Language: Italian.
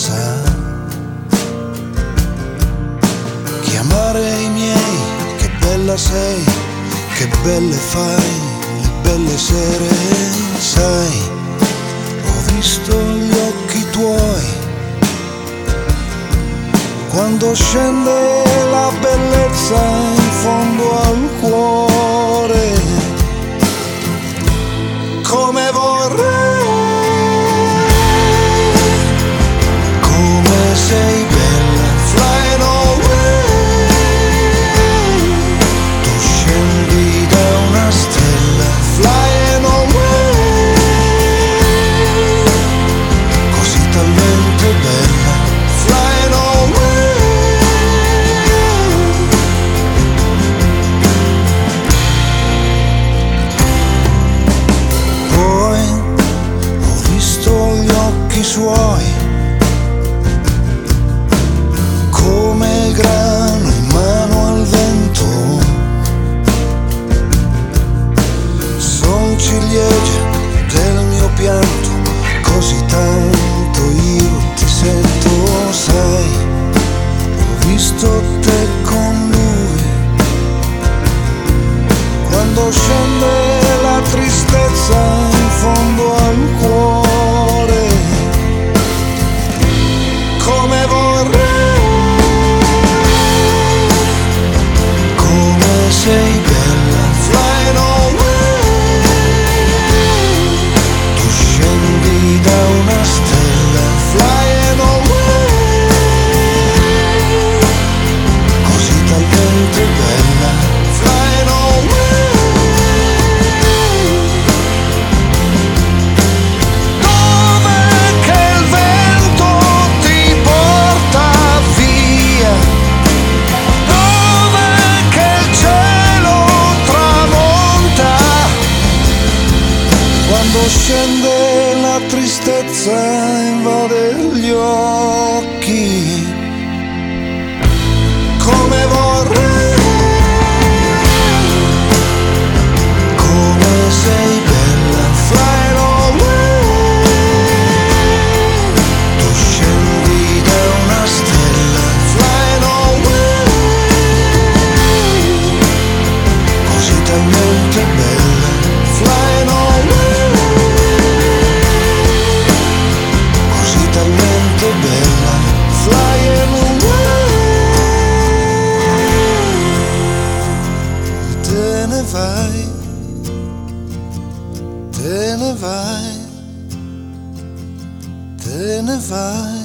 cosa. Chiamare i miei, che bella sei, che belle fai le belle sere, sai, ho visto gli occhi tuoi quando scende la bellezza in fondo al cuore, come vorrei, come sei bella, flying away, tu scendi da una stella, flying away, così talmente bella, flying away. Suoi come grano in mano al vento, son ciliegie del mio pianto, così tanto io ti sento, sai, ho visto te con lui quando scende la tristezza in fondo al cuore, come vorrei, come sei bella, flying away, tu scendi da una stella, flying away, così talmente bella, flying away. Scende la tristezza, invade gli occhi, come vorrei, come sei bella, flying away, tu scendi da una stella, flying away, così talmente bella, flying away. Talmente bella, flying away. Te ne vai, te ne vai, te ne vai.